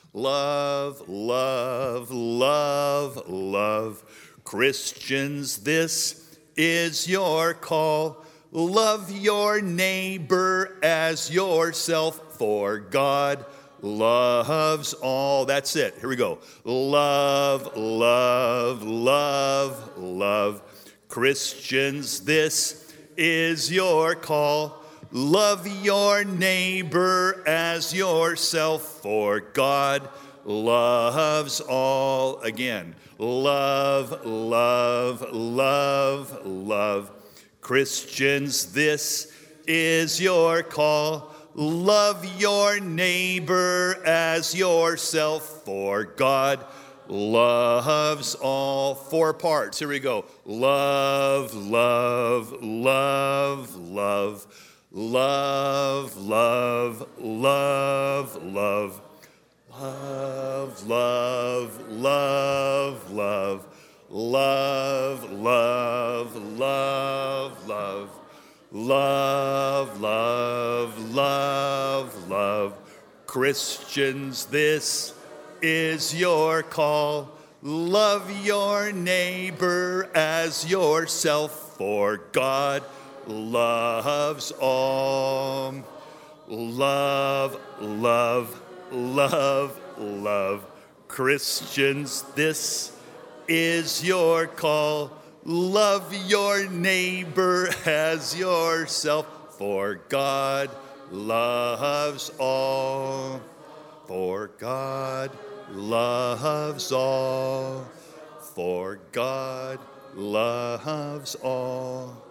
Love, love, love, love. Christians, this is your call. Love your neighbor as yourself, for God loves all. That's it. Here we go. Love, love, love, love. Christians, this is your call. Love your neighbor as yourself, for God loves all. Again, love, love, love, love. Christians, this is your call. Love your neighbor as yourself, for God loves all. 4 parts. Here we go. Love, love, love, love. Love, love, love, love. Love, love, love, love. Love, love, love, love. Love, love, love, love. Christians, this is your call. Love your neighbor as yourself, for God loves all. Love, love, love, love. Christians, this is your call. Love your neighbor as yourself, for God loves all. For God loves all. For God loves all.